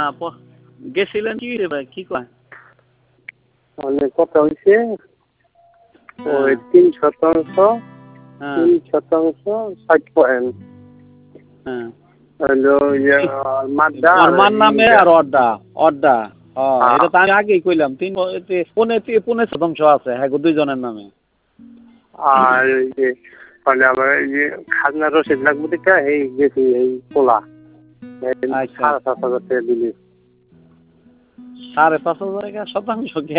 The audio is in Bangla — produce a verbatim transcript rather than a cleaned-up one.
গেছিলেন কি রে ভাই কি কয় মানে কথা হয়েছে ওই তিন শতাংশ তিন শতাংশ ষাট পয়েন্ট হ্যাঁ হলো মাদ্দা ওর নামে আর অড্ডা অড্ডা এটা তো আমি আগেই কইলাম তিন পনে পনে শতাংশ আছে হ্যাঁ দুইজনের নামে আর যে মানে আমার এই যে খাজনা রসিদ লাগবে দেখা এই গেছি এই পোলা সাড়ে সাত হাজার টাকা দিলি সাড়ে পাঁচ হাজার টাকা শতাংশ